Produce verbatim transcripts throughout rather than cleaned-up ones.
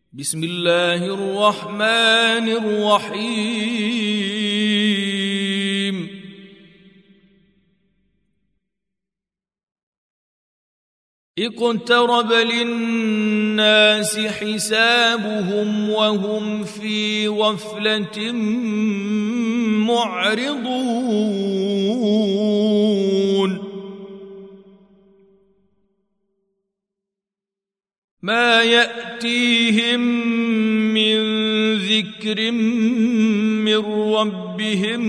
بسم الله الرحمن الرحيم اقترب للناس حسابهم وهم في غفلة معرضون ما يأتيهم من ذكر من ربهم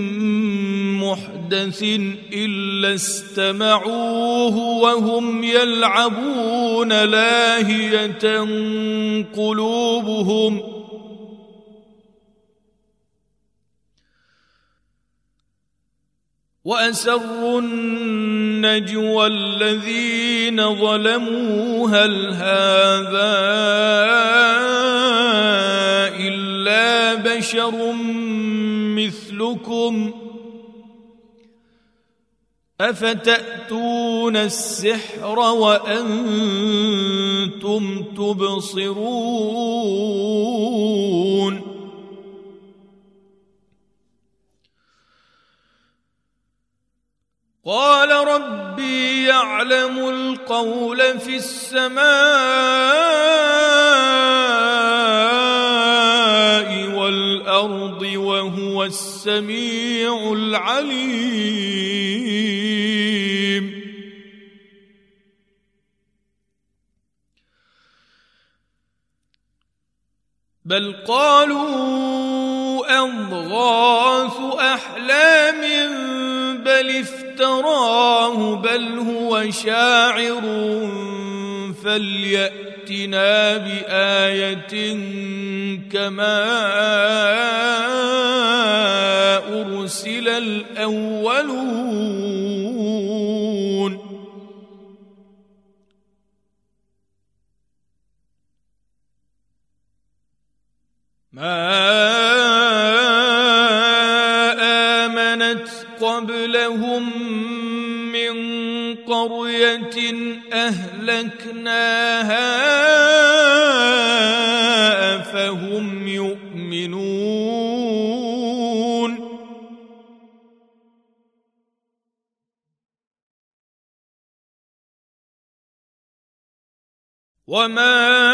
محدث إلا استمعوه وهم يلعبون لاهية قلوبهم وأسروا النجوى الذين ظلموا هل هذا إلا بشر مثلكم أفتأتون السحر وأنتم تبصرون قال ربي يعلم القول في السماء والأرض وهو السميع العليم بل قالوا أضغاث أحلام بل افتراه بل هو شاعر فليأتنا بآية كما أرسل الأولون ما آمنت قبلهم من قرية أهلكناها أفهم يؤمنون وما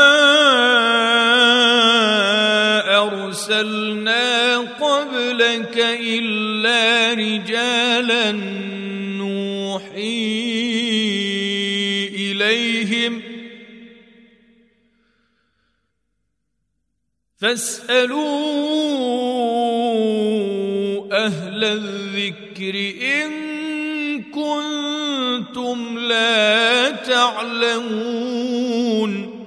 أرسلنا قبلك إلا رجالا نوحي إليهم فاسألوا أهل الذكر إن كنتم لا تعلمون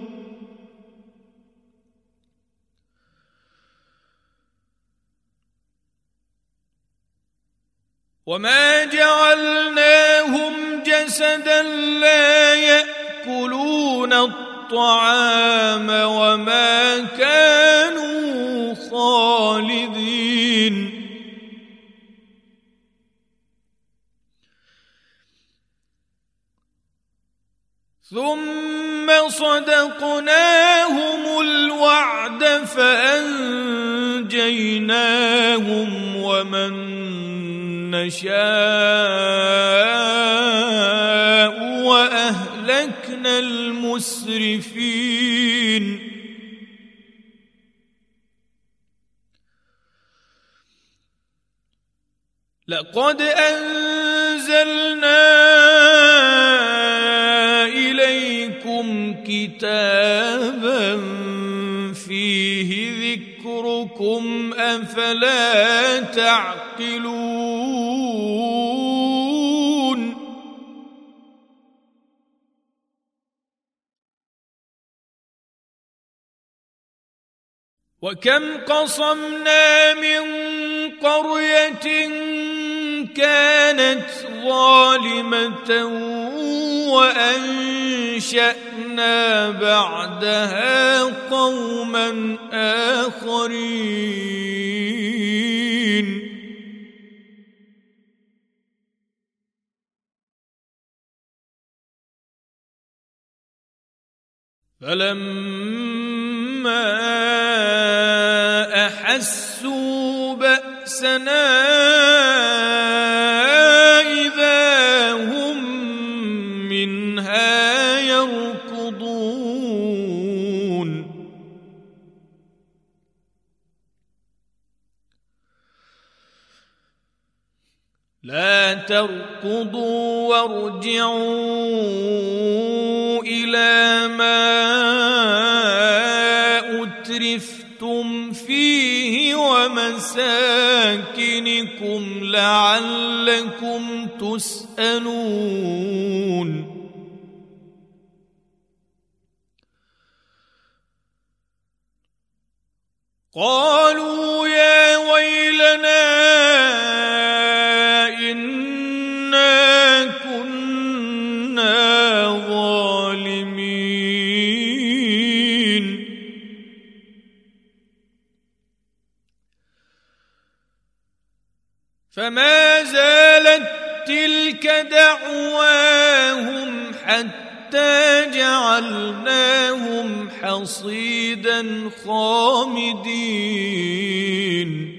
وما جعلناهم جسدا لا يأكلون الطعام وما كانوا خالدين ثم صدقناهم الوعد فأنجيناهم ومن نشاء وأهلكنا المسرفين لقد أنزلنا إليكم كتابا فيه ذكركم أفلا تعقلون وكم قصمنا من قرية كانت ظالمة وأنشأنا بعدها قوما آخرين فلما أحسوا بأسنا إذا هم منها يركضون لا تركضوا وارجعوا إلى ما أترفتم فيه ومساكنكم لعلكم تسألون قالوا يا ويلنا إنا كنا ظالمين فما زالت تلك دعواهم حتى جعلناهم حصيدا خامدين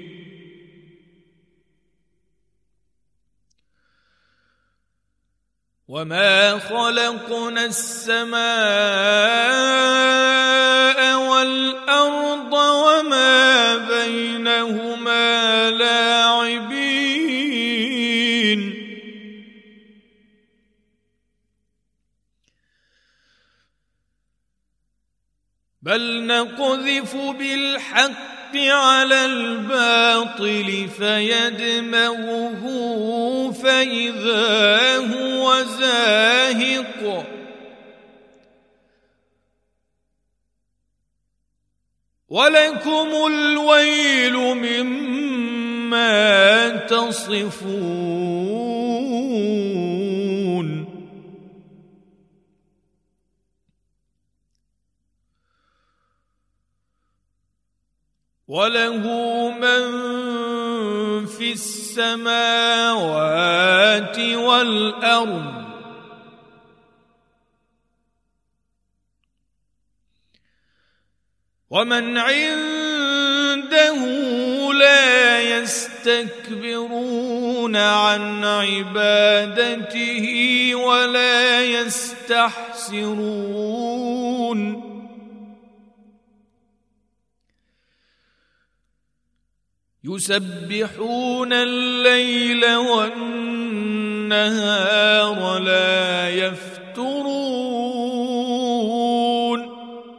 وما خلقنا السماء والأرض وما بينهما لاعبين بل نقذف بالحق على الباطل فيدمغه فإذا هو زاهق ولكم الويل مما تصفون وله من في السماوات والأرض ومن عنده لا يستكبرون عن عبادته ولا يستحسرون يسبحون الليل والنهار لا يفترون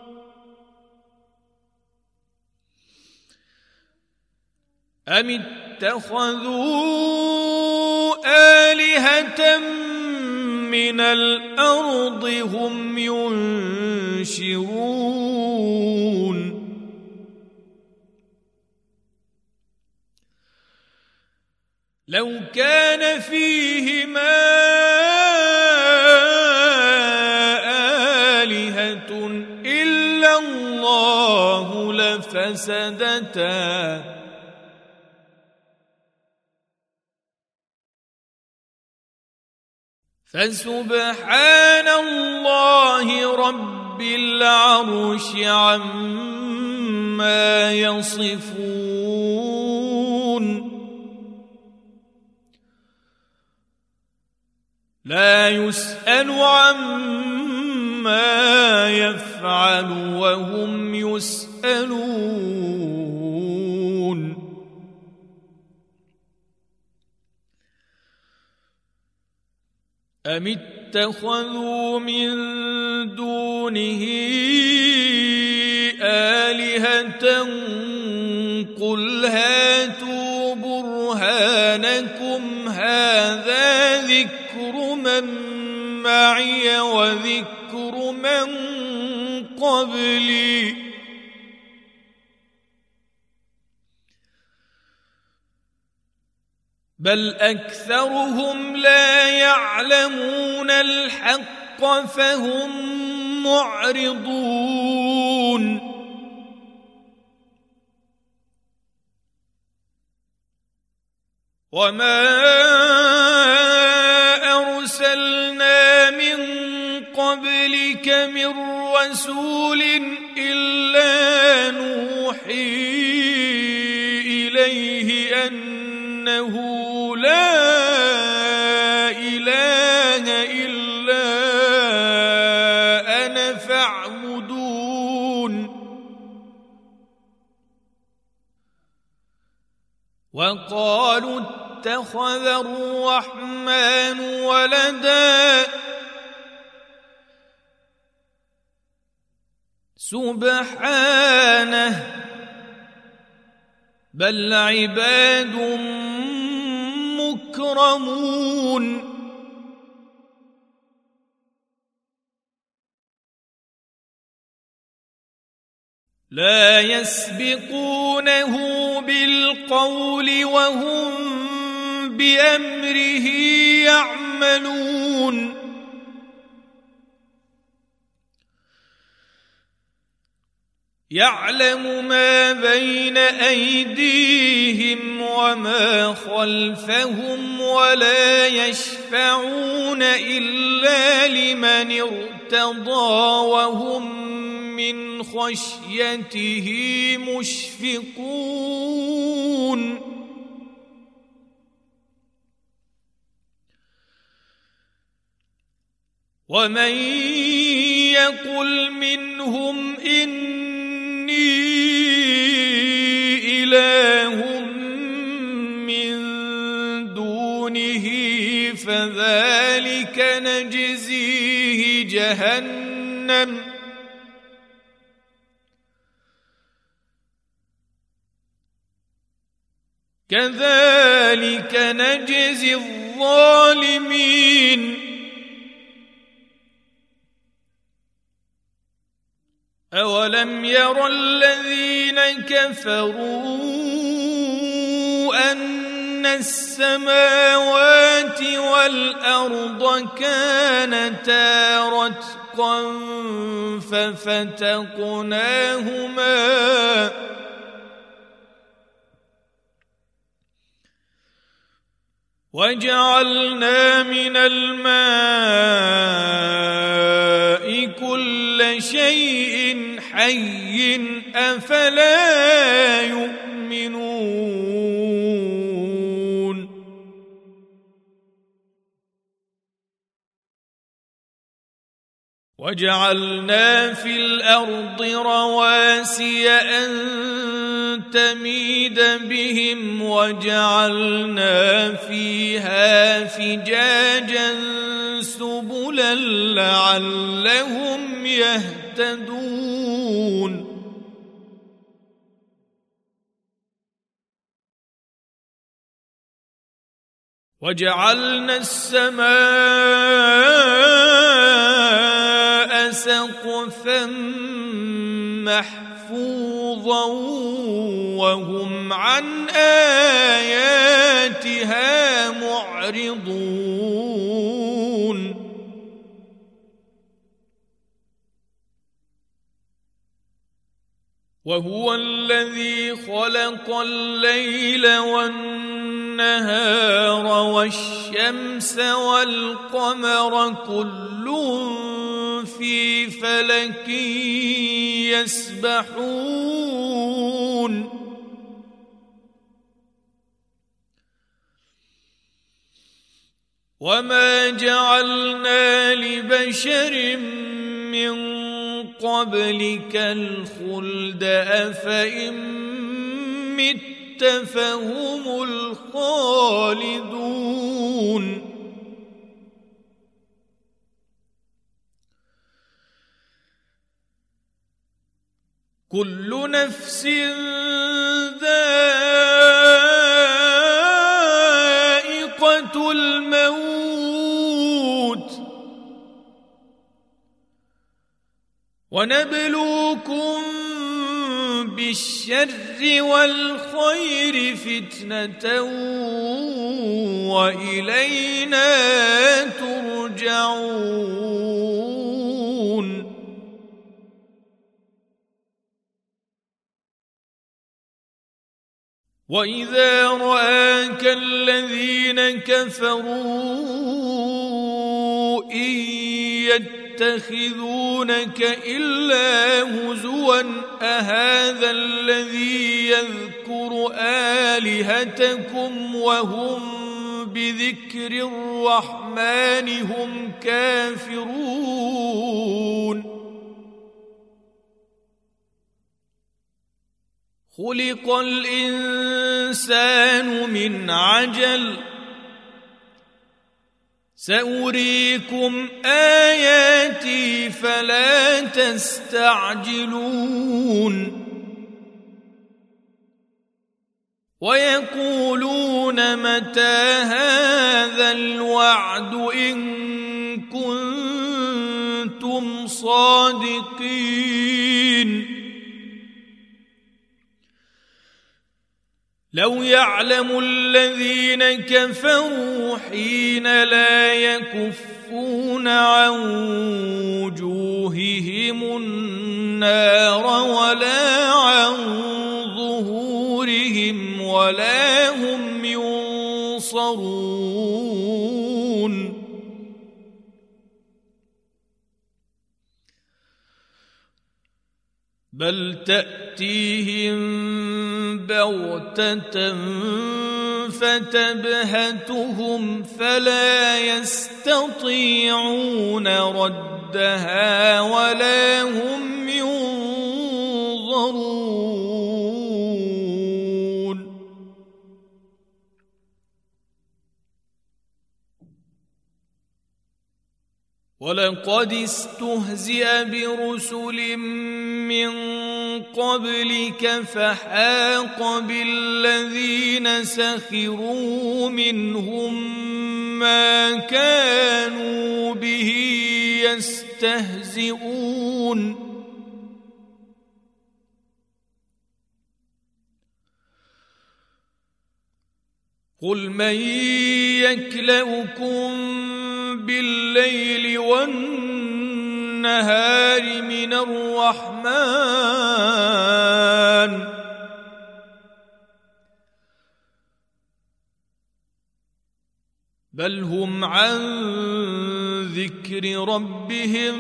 أم اتخذوا آلهة من الأرض هم ينشرون لو كان فيهما آلهة إلا الله لفسدتا فسبحان الله رب العرش عما يصفون لا يسأل عما يفعل وهم يسألون أم اتخذوا من دونه آلهة قل هاتوا برهانكم هذا ذكر من معي وذكر من قبلي بل أكثرهم لا يعلمون الحق فهم معرضون وما أرسلنا من قبلك من رسول إلا أنه لا إله إلا أنا فاعبدون وقالوا اتخذ الرحمن ولدا سبحانه بل عباد مكرمون لا يسبقونه بالقول وهم بأمره يعملون يعلم ما بين أيديهم وما خلفهم ولا يشفعون إلا لمن ارتضى وهم من خشيته مشفقون ومن يقل منهم إني إله من دونه فذلك نجزيه جهنم كذلك نجزي الظالمين أولم ير الذين كفروا أن السماوات والأرض كانتا رتقا ففتقناهما وجعلنا من الماء كل شيء حي أفلا يؤمنون وجعلنا في الأرض رواسي أن تميد بهم وجعلنا فيها فجاجا سبلا لعلهم يهتدون وجعلنا السماء سقفا محفوظا وهم عن آياتها معرضون وهو الذي خلق الليل والنهار والشمس والقمر كل في فلك يسبحون وما جعلنا لبشر من قبلك الخلد أفإن مت فهم الخالدون كل نفس ذائقة الموت ونبلوكم بالشر والخير فتنة وإلينا ترجعون وإذا رآك الذين كفروا إن يتخذونك إلا هزوا أهذا الذي يذكر آلهتكم وهم بذكر الرحمن هم كافرون خلق الإنسان من عجل سأريكم آياتي فلا تستعجلون ويقولون متى هذا الوعد إن كنتم صادقين لو يعلم الذين كفروا حين لا يكفون عن وجوههم النار ولا عن ظهورهم ولا هم ينصرون بل تأتيهم بغتة فتبهتهم فلا يستطيعون ردها ولا هم ينظرون ولقد استهزئ برسل من قبلك فحاق بالذين سخروا منهم ما كانوا به يستهزئون قل من يكلؤكم بالليل والنهار من الرحمن بل هم عن ذكر ربهم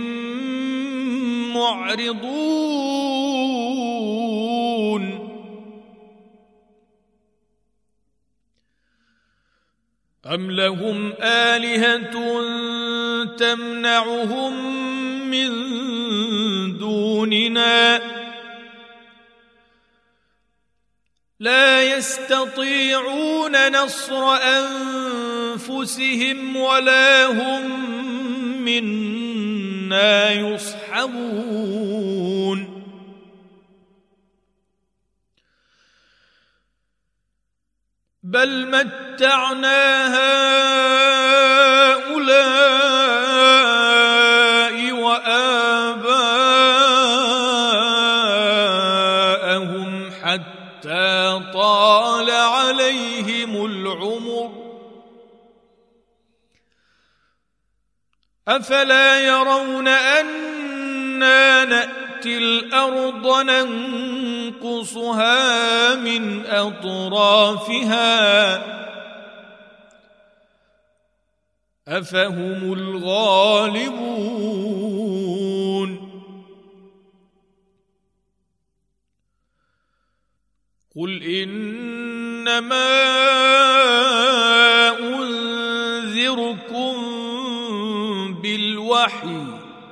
معرضون أم لهم آلهة تمنعهم من دوننا لا يستطيعون نصر أنفسهم ولا هم منا يصحبون بل متعنا هؤلاء وآباءهم حتى طال عليهم العمر أفلا يرون أنا نأتي الأرض ننقصها من أطرافها أفهم الغالبون قل إنما أنذركم بالوحي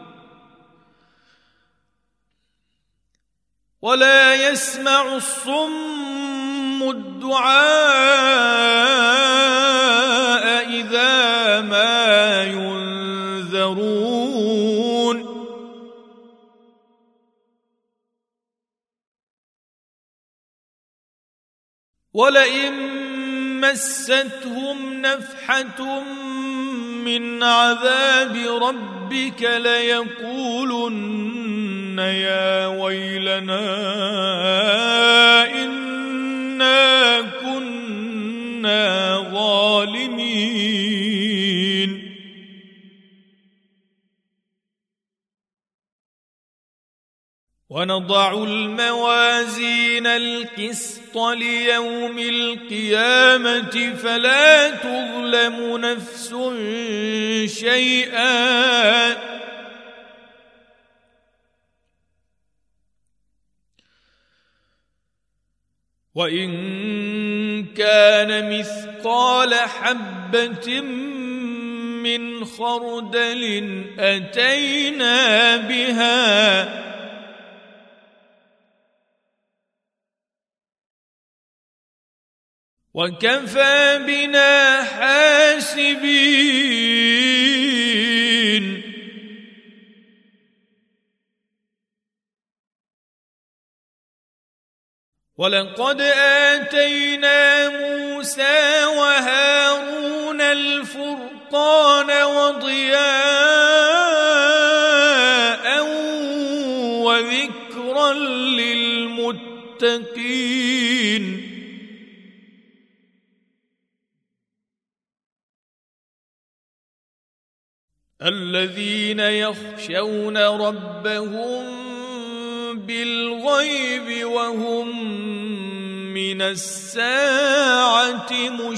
ولا يسمع الصم الدعاء إذا ما ينذرون ولئن مستهم نفحة من عذاب ربك ليقولن يا ويلنا إنا كنا ظالمين ونضع الموازين القسط ليوم القيامة فلا تظلم نفس شيئا وإن كان مثقال حبة من خردل أتينا بها وكفى بنا حاسبين ولقد آتينا موسى وهارون الفرقان وضياء وذكرا للمتقين الذين يخشون ربهم بالغيب وهم من الساعة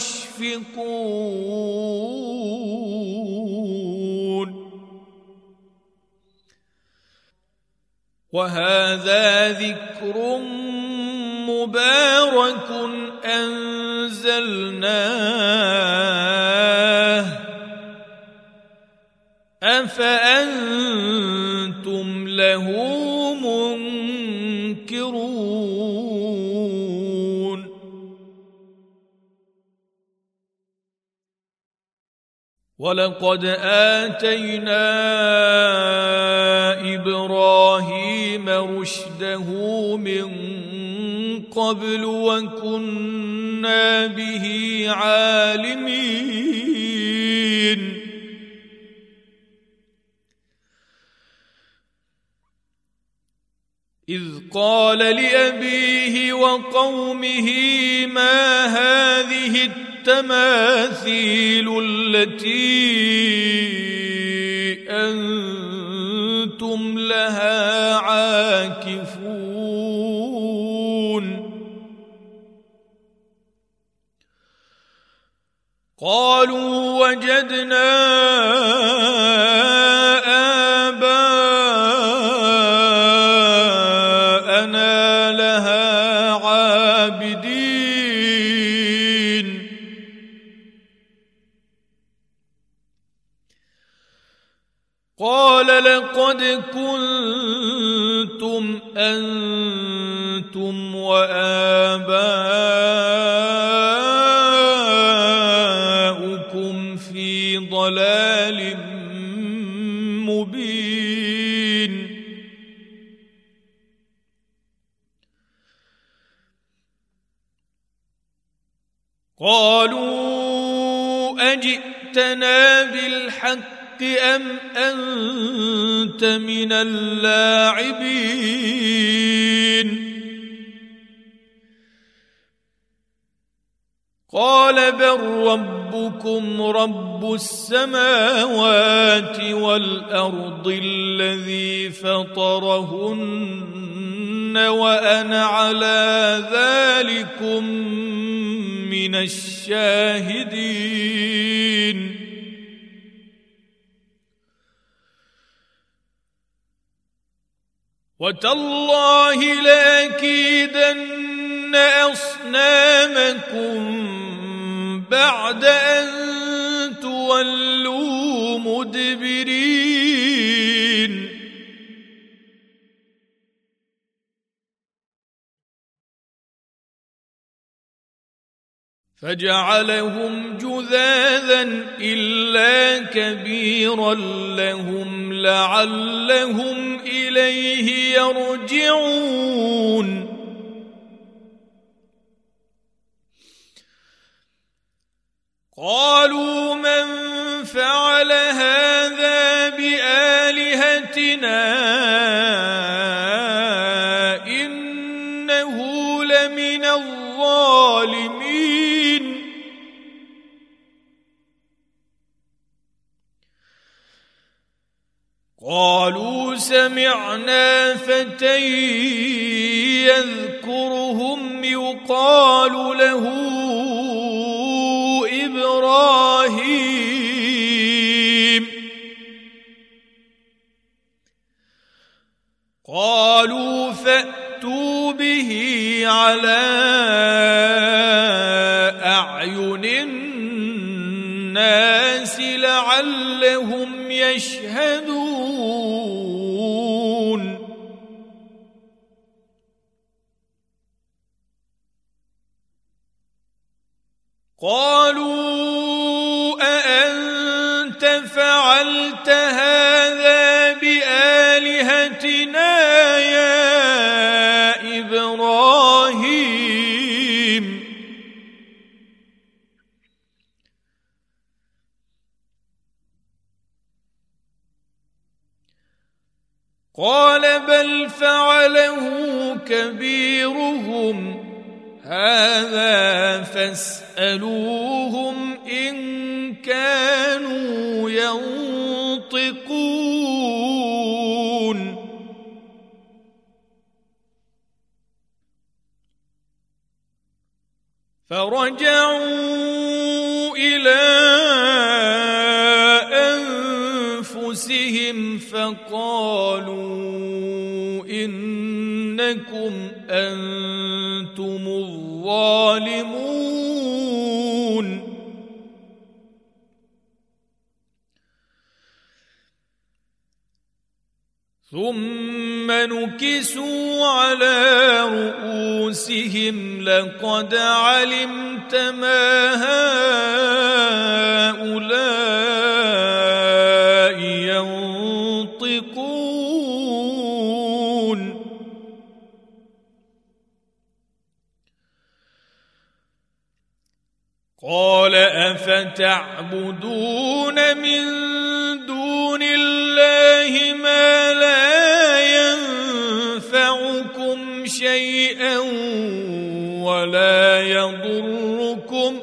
مشفقون وهذا ذكر مبارك أنزلناه أفأنتم له منكرون ولقد آتينا إبراهيم رشده من قبل وكنا به عالمين إذ قال لأبيه وقومه ما هذه التماثيل التي أنتم لها عاكفون قالوا وجدنا قال لقد كنتم أنتم وآباؤكم في ضلال مبين قالوا أجئتنا بالحق أم أنت من اللاعبين قال بل ربكم رب السماوات والأرض الذي فطرهن وأنا على ذلكم من الشاهدين وتالله لأكيدن أصنامكم بعد أن تولوا مدبرين فجعلهم جذاذا إلا كبيرا لهم لعلهم إليه يرجعون قالوا من فعل هذا بآلهتنا إنه لمن الظالمين قالوا سمعنا فتى يذكرهم يقال له إبراهيم قالوا فأتوا به على أعين الناس لعلهم يشهدون قالوا أأنت فعلت هذا بآلهتنا يا إبراهيم قال بل فعله كبيرهم هذا فاسألوهم إن كانوا ينطقون فرجعوا إلى أنفسهم فقالوا إنكم أنتم الظالمون ثم نكسوا على رؤوسهم لقد علمت ما هؤلاء ينطقون قال أفتعبدون من دون الله ما لا ينفعكم شيئا ولا يضركم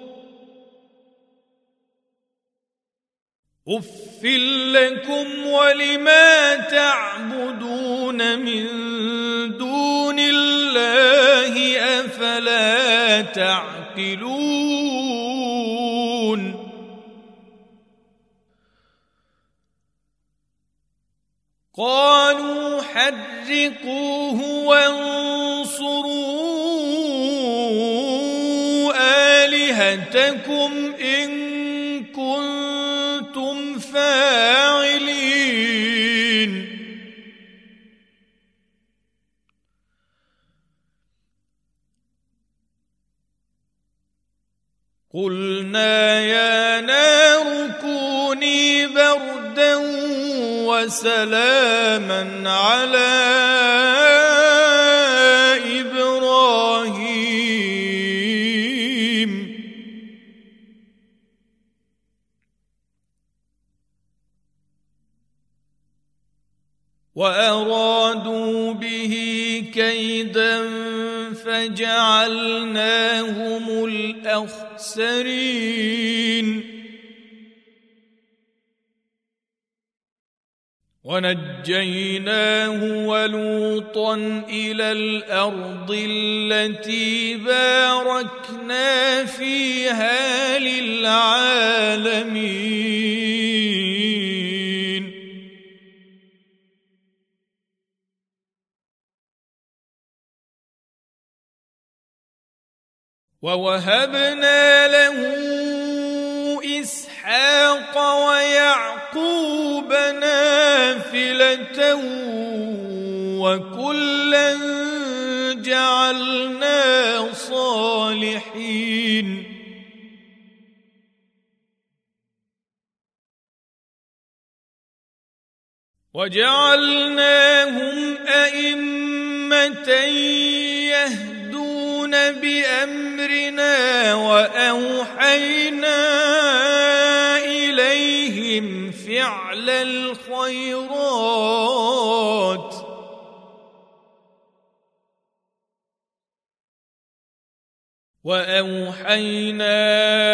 أف لكم ولما تعبدون من دون الله أفلا تعقلون قالوا حرقوه وانصروا آلهتكم إن كنتم فاعلين قلنا يا نار كوني بردا وسلاما على إبراهيم وأرادوا به كيدا فجعلناهم الأخسرين ونجيناه ولوطا إلى الأرض التي باركنا فيها للعالمين ووهبنا له إسحاق ويعقوب نافلة وكلا جعلنا صالحين وجعلناهم أئمة يهدون بأمرنا وأوحينا إليهم فعل الخيرات وأوحينا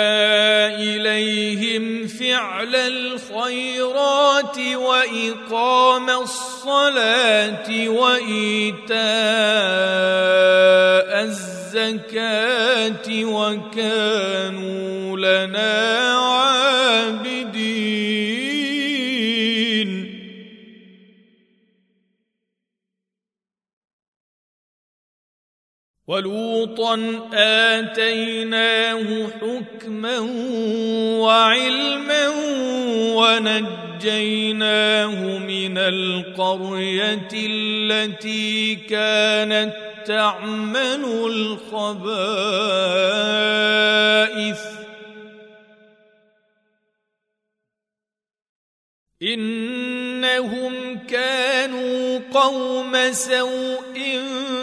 إليهم فعل الخيرات وإقام الصلاة وإيتاء الزكاة وكانوا لنا ولوطا آتيناه حكما وعلما ونجيناه من القرية التي كانت تعمل الخبائث إنهم كانوا قوم سوء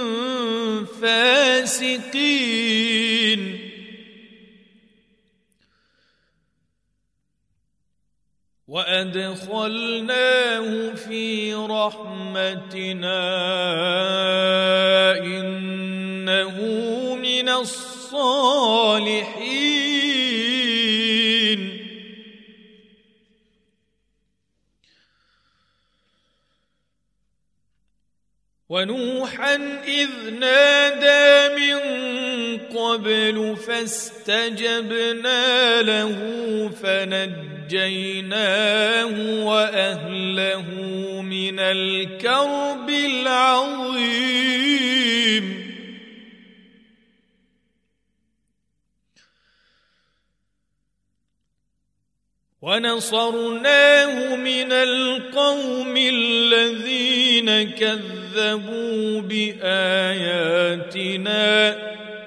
فاسقين وأدخلناه في رحمتنا إنه من الصالحين ونوحا إذ نادى من قبل فاستجبنا له فنجيناه وأهله من الكرب العظيم ونصرناه من القوم الذين كذبوا بآياتنا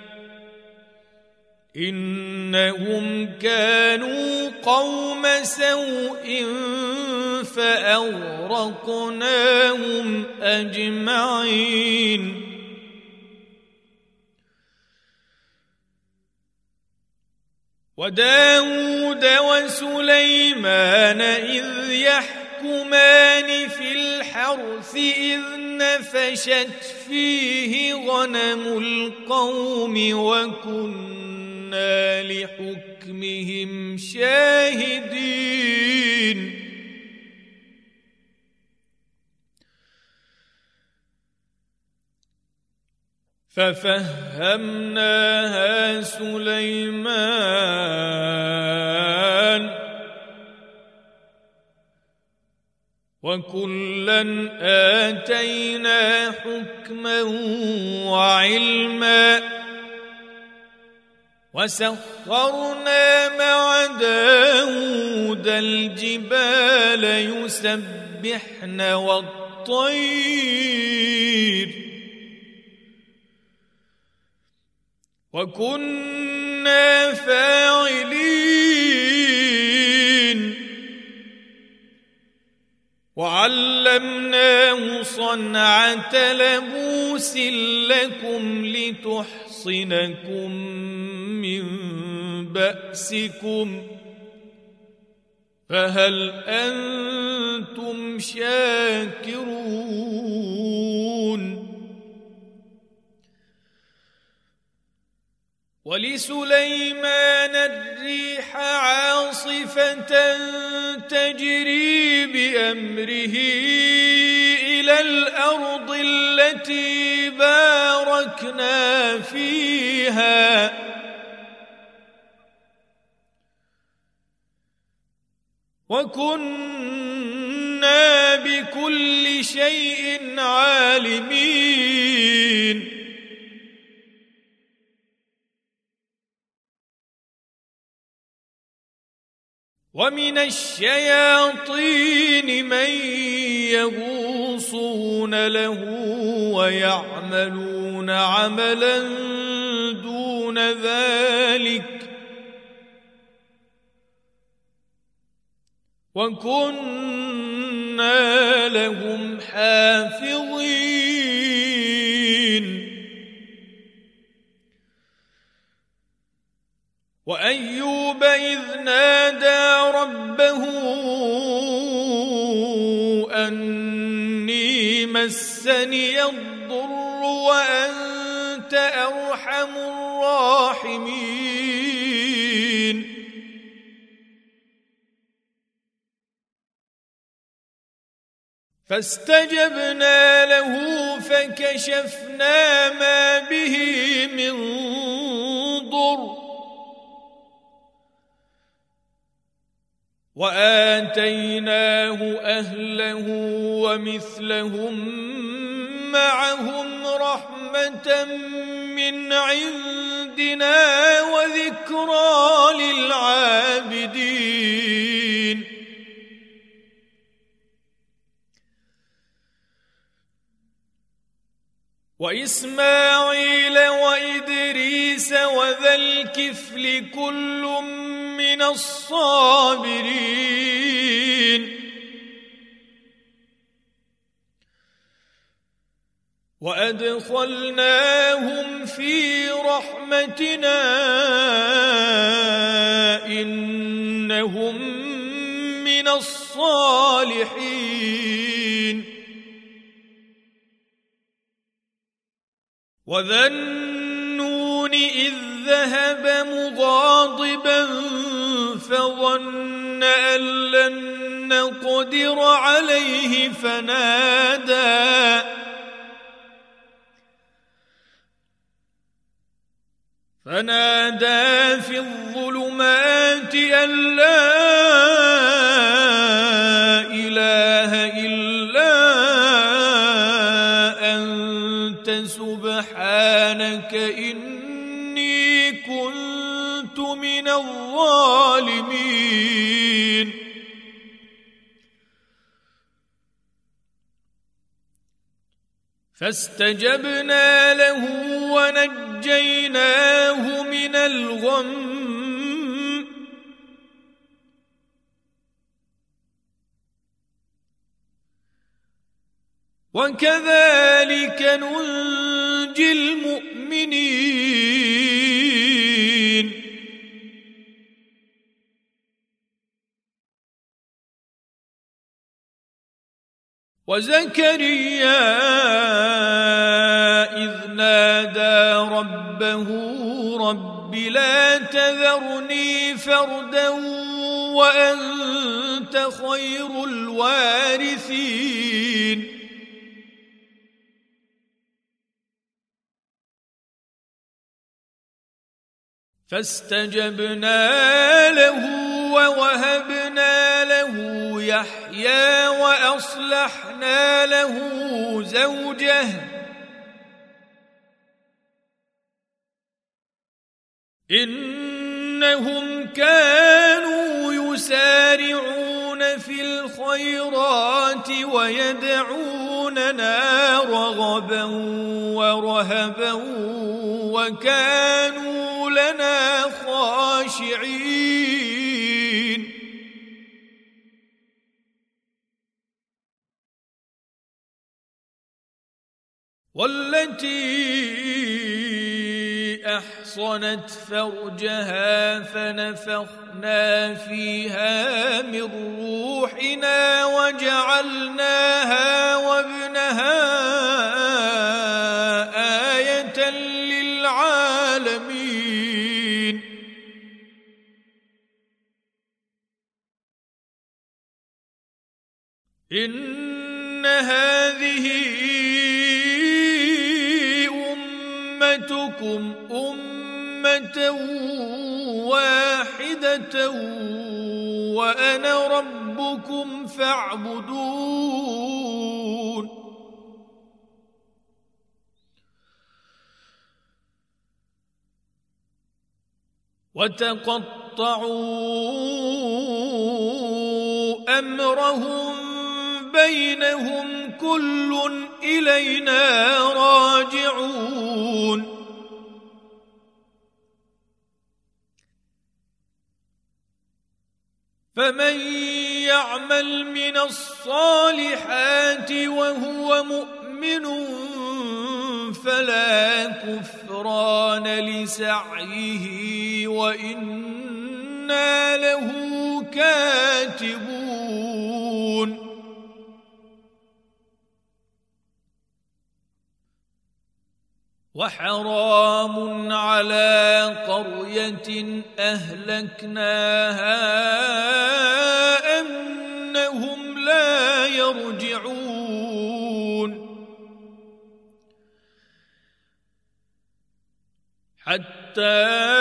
إنهم كانوا قوم سوء فأغرقناهم أجمعين وداود وسليمان إذ يحكمان في الحرث إذ نفشت فيه غنم القوم وكنا لحكمهم شاهدين ففهمناها سليمان وكلا آتينا حكما وعلما وسخرنا مع داود الجبال يسبحن والطير وكنا فاعلين وعلمناه صنعة لبوس لكم لتحصنكم من بأسكم فهل أنتم شاكرون ولسليمان الريح عاصفة تجري بأمره إلى الأرض التي باركنا فيها وكنا بكل شيء عالمين ومن الشياطين من يغوصون له ويعملون عملا دون ذلك وكنا لهم حافظين وأيوب إذ نادى ربه أني مسني الضر وأنت أرحم الراحمين فاستجبنا له فكشفنا ما به من ضر وآتيناه أهله ومثلهم معهم رحمة رحمة من عندنا وذكرى للعابدين وإسماعيل وإدريس وذا الكفل كل من الصابرين وأدخلناهم في رحمتنا إنهم من الصالحين وذا النون إذ ذهب مغاضبا فظن أن لن نقدر عليه فنادى فنادى في الظلمات أن لا إله إلا أنت سبحانك إني كنت من الظالمين فاستجبنا له ونجيناه من الغم وكذلك ننجي المؤمنين وزكريا إذ نادى ربه رب لا تذرني فردا وأنت خير الوارثين فاستجبنا له ووهبنا له يحيى وأصلحنا له زوجه إنهم كانوا يسارعون في الخيرات ويدعوننا رغبا ورهبا وكانوا لنا خاشعين والتي أحصنت فرجها فنفخنا فيها من روحنا وجعلناها وابنها آية للعالمين إن هذه أمتكم أمة واحدة وأنا ربكم فاعبدون وتقطعوا أمرهم بينهم كل إلينا راجعون فمن يعمل من الصالحات وهو مؤمن فلا كفران لسعيه وإنا له كاتبون وحرام على قرية أهلكناها أنهم لا يرجعون حتى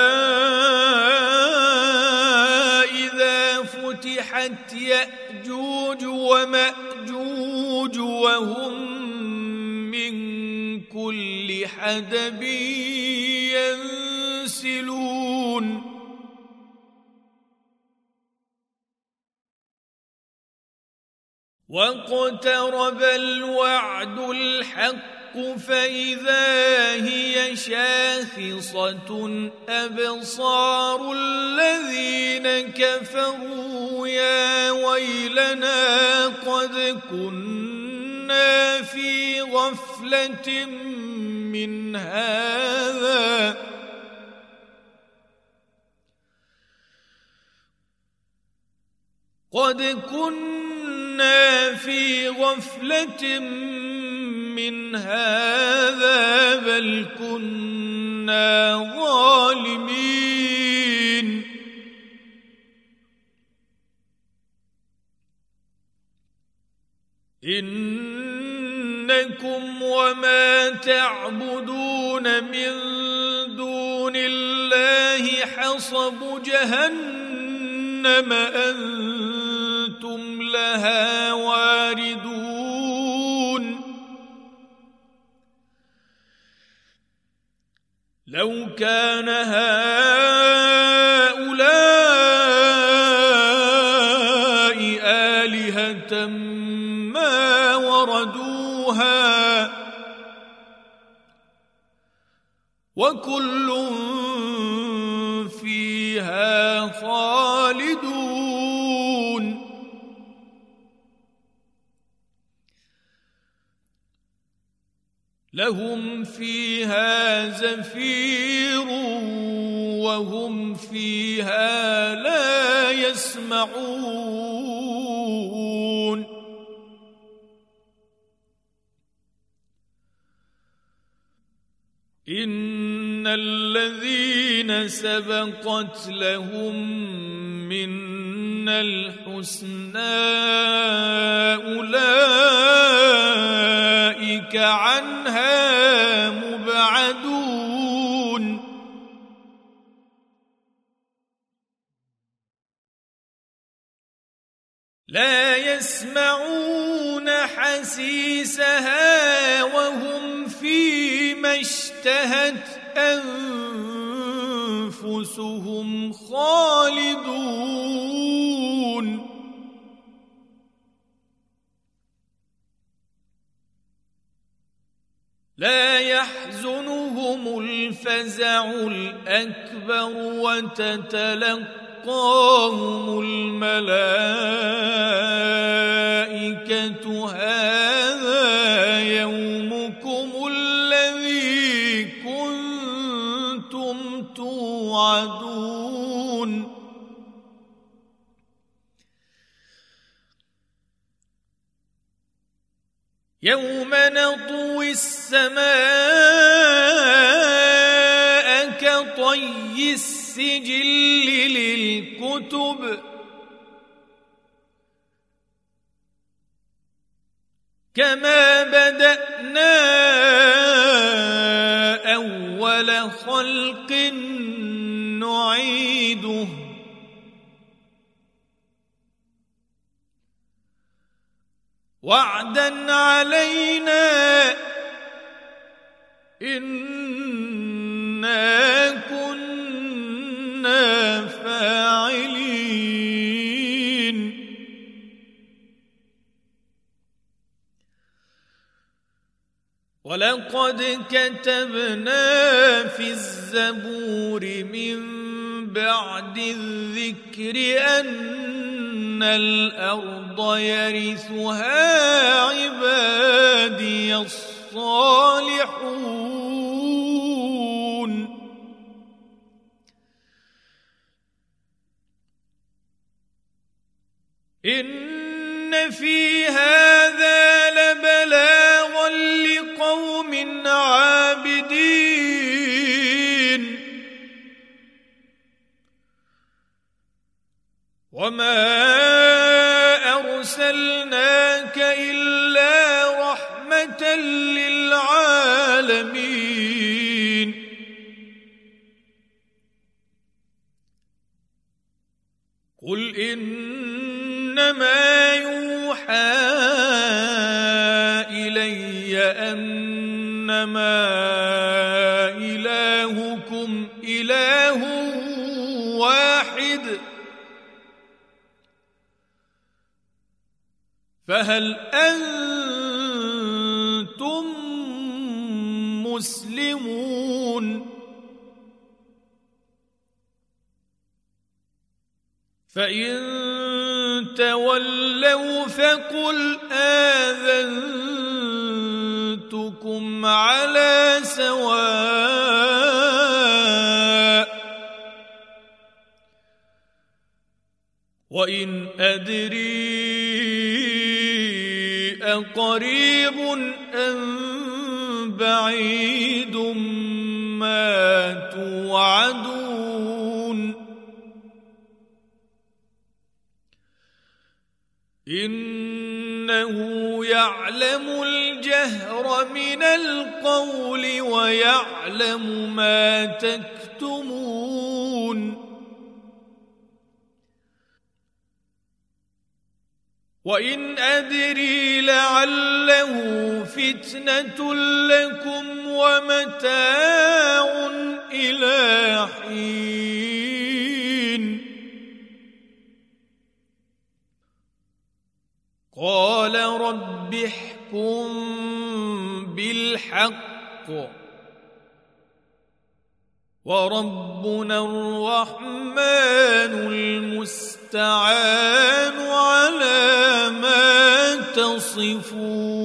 إذا فتحت يأجوج ومأجوج وهم من كل حدب حدب ينسلون واقترب الوعد الحق فإذا هي شاخصة أبصار الذين كفروا يا ويلنا قد كنا في غفلة من هذا قد كنا في غفلة من هذا بل كنا ظالمين إنكم وما تعبدون من دون الله حصب جهنم أنتم لها واردون لو كان هؤلاء آلهة ما وردوها وكل فيها خالدون لهم فيها زفير وهم فيها لا يسمعون إن الذين سبقت لهم منا الحسنى أولئك عنها مبعدون لا يسمعون حسيسها وهم فيما اشتهت أنفسهم خالدون لا يحزنهم الفزع الأكبر وتتلقاهم الملائكة هذا يومكم الذي كنتم توعدون يوم نطوي السماء كطي السجل للكتب كما بدأنا أول خلق نعيده وعدا علينا إنا كنا فاعلين ولقد كتبنا في الزبور من بعد الذكر أن الأرض يرثها عبادي الصالحون إن في هذا لبلاغا لقوم عابدين وما أرسلناك إلا رحمة للعالمين قل إنما يوحى إلي أنما فهل أنتم مسلمون؟ فإن تولوا فقل آذنتكم على سواء وإن أدري أقريب أم بعيد ما توعدون إنه يعلم الجهر من القول ويعلم ما تكتمون وإن أدري لعله فتنة لكم ومتاع إلى حين قال رب احكم بالحق وربنا الرحمن المستعان على ما تصفون.